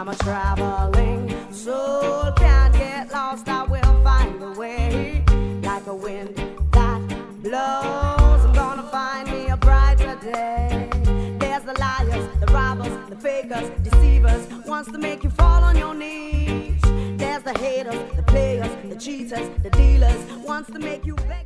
I'm a traveling soul, can't get lost, I will find the way. Like a wind that blows, I'm gonna find me a brighter day. There's the liars, the robbers, the fakers, deceivers, wants to make you fall on your knees. There's the haters, the players, the cheaters, the dealers, wants to make you beg.